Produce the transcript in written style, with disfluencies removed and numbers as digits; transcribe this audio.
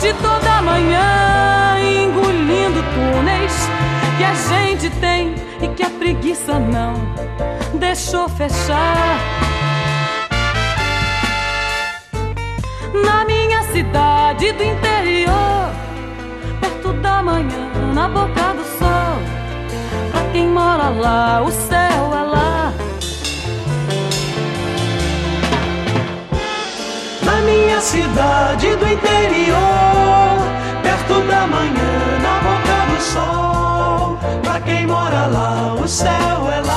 de toda manhã, engolindo túneis que a gente tem e que a preguiça não deixou fechar. Na minha cidade do interior, perto da manhã, na boca do sol, pra quem mora lá, o céu é lá. Na minha cidade do interior, perto da manhã, na boca do sol, pra quem mora lá, o céu é lá.